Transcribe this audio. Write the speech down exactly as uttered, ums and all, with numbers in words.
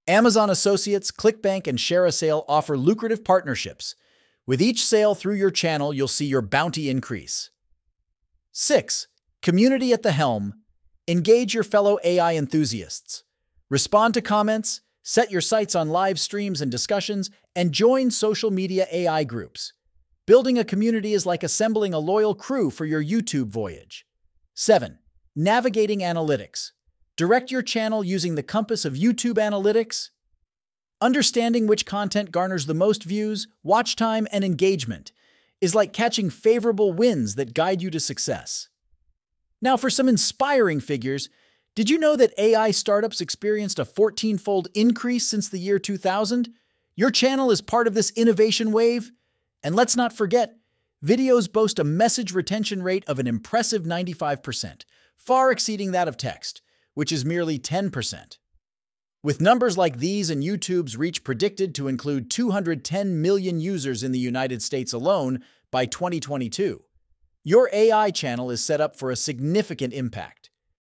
Amazon Associates, ClickBank, and ShareASale offer lucrative partnerships. With each sale through your channel, you'll see your bounty increase. six. Community at the helm. Engage your fellow A I enthusiasts. Respond to comments, set your sights on live streams and discussions, and join social media A I groups. Building a community is like assembling a loyal crew for your YouTube voyage. seven. Navigating analytics. Direct your channel using the compass of YouTube Analytics. Understanding which content garners the most views, watch time, and engagement is like catching favorable winds that guide you to success. Now, for some inspiring figures, did you know that A I startups experienced a fourteen-fold increase since the year two thousand? Your channel is part of this innovation wave. And let's not forget, videos boast a message retention rate of an impressive ninety-five percent, far exceeding that of text, which is merely ten percent. With numbers like these and YouTube's reach predicted to include two hundred ten million users in the United States alone by twenty twenty-two, your A I channel is set up for a significant impact.